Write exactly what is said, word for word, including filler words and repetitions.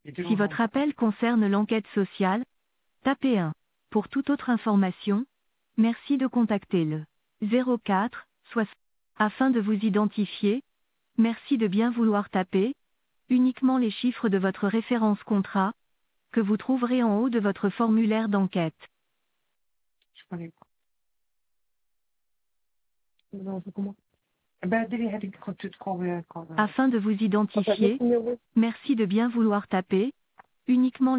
Si votre appel concerne l'enquête sociale, tapez un. Pour toute autre information, merci de contacter le zéro quatre soixante. Afin de vous identifier, merci de bien vouloir taper uniquement les chiffres de votre référence contrat, que vous trouverez en haut de votre formulaire d'enquête. Je connais pas. Non, c'est comment? Ben, dit had ik gewoon het gewoon. Afin de vous identifier, merci de bien vouloir taper uniquement